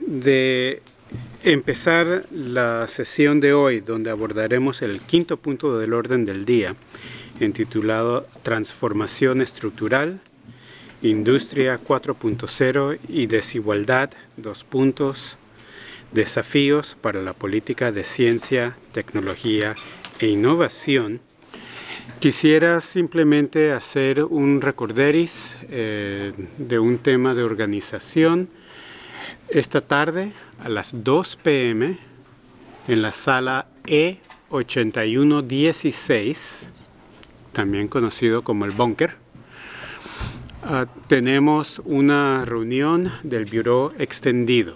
de empezar la sesión de hoy, donde abordaremos el quinto punto del orden del día, intitulado Transformación Estructural, Industria 4.0 y Desigualdad, desafíos para la política de ciencia, tecnología e innovación. Quisiera simplemente hacer un recorderis de un tema de organización. Esta tarde a las 2 p.m. en la sala E8116, también conocido como el búnker, tenemos una reunión del Buró Extendido.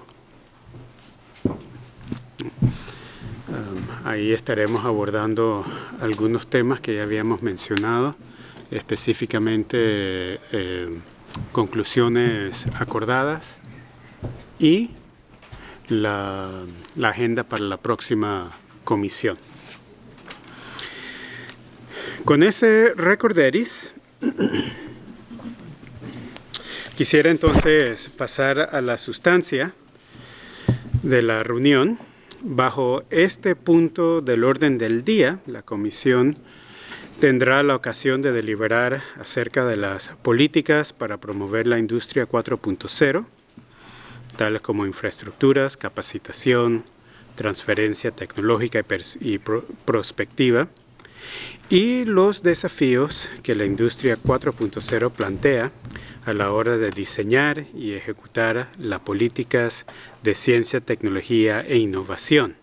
Ahí estaremos abordando algunos temas que ya habíamos mencionado, específicamente conclusiones acordadas y la agenda para la próxima comisión. Con ese recorderis, quisiera entonces pasar a la sustancia de la reunión. Bajo este punto del orden del día, la comisión tendrá la ocasión de deliberar acerca de las políticas para promover la industria 4.0, tales como infraestructuras, capacitación, transferencia tecnológica y prospectiva, y los desafíos que la industria 4.0 plantea a la hora de diseñar y ejecutar las políticas de ciencia, tecnología e innovación.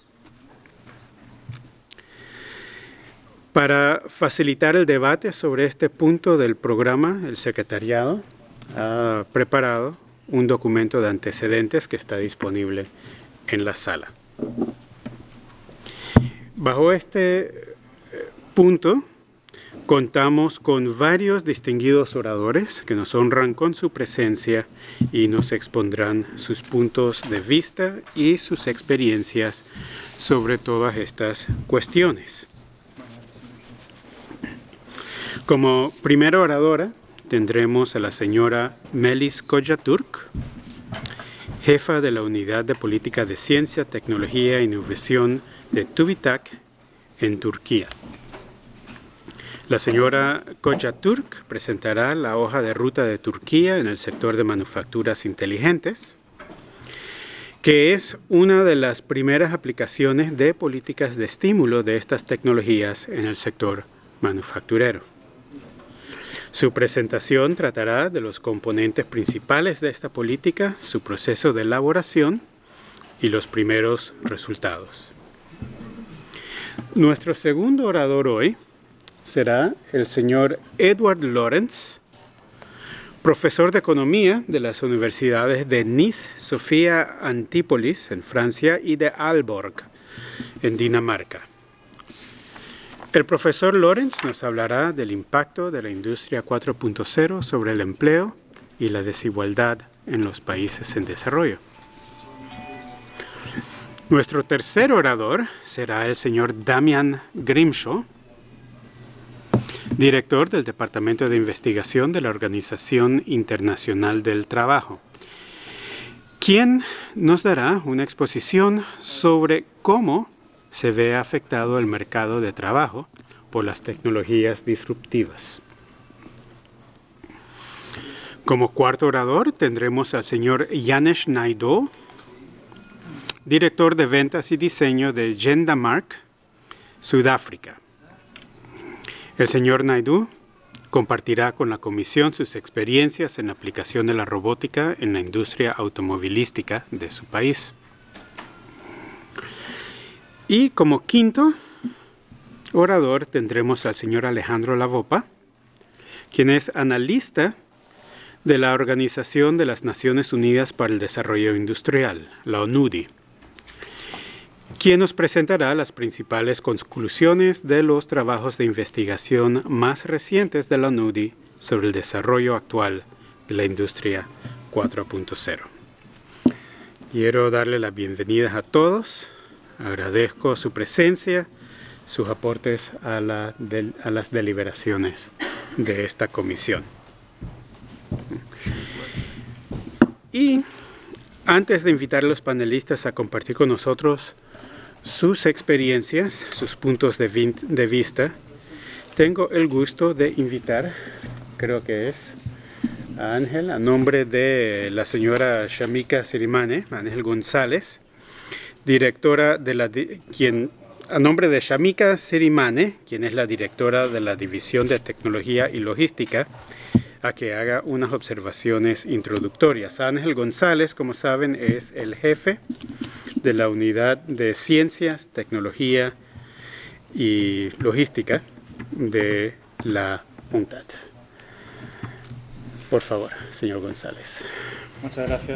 Para facilitar el debate sobre este punto del programa, el secretariado ha preparado un documento de antecedentes que está disponible en la sala. Bajo este punto, contamos con varios distinguidos oradores que nos honran con su presencia y nos expondrán sus puntos de vista y sus experiencias sobre todas estas cuestiones. Como primera oradora tendremos a la señora Melis Kocatürk, jefa de la Unidad de Política de Ciencia, Tecnología e Innovación de TÜBİTAK en Turquía. La señora Kocatürk presentará la hoja de ruta de Turquía en el sector de manufacturas inteligentes, que es una de las primeras aplicaciones de políticas de estímulo de estas tecnologías en el sector manufacturero. Su presentación tratará de los componentes principales de esta política, su proceso de elaboración y los primeros resultados. Nuestro segundo orador hoy será el señor Edward Lorenz, profesor de Economía de las universidades de Nice, Sofía Antípolis, en Francia, y de Aalborg, en Dinamarca. El profesor Lorenz nos hablará del impacto de la industria 4.0 sobre el empleo y la desigualdad en los países en desarrollo. Nuestro tercer orador será el señor Damian Grimshaw, director del Departamento de Investigación de la Organización Internacional del Trabajo, quien nos dará una exposición sobre cómo se ve afectado el mercado de trabajo por las tecnologías disruptivas. Como cuarto orador tendremos al señor Janeš Naidoo, director de Ventas y Diseño de Gendamark, Sudáfrica. El señor Naidoo compartirá con la comisión sus experiencias en la aplicación de la robótica en la industria automovilística de su país. Y como quinto orador tendremos al señor Alejandro Lavopa, quien es analista de la Organización de las Naciones Unidas para el Desarrollo Industrial, la ONUDI, quien nos presentará las principales conclusiones de los trabajos de investigación más recientes de la ONUDI sobre el desarrollo actual de la industria 4.0. Quiero darle las bienvenidas a todos. Agradezco su presencia, sus aportes a las deliberaciones de esta comisión. Y Antes de invitar a los panelistas a compartir con nosotros sus experiencias, sus puntos de vista, tengo el gusto de invitar, creo que es a Ángel, a nombre de la señora Shamika Sirimane, Ángel González, directora de a nombre de Shamika Sirimane, quien es la directora de la División de Tecnología y Logística, a que haga unas observaciones introductorias. Ángel González, como saben, es el jefe de la Unidad de Ciencias, Tecnología y Logística de la UNTAD. Por favor, señor González. Muchas gracias.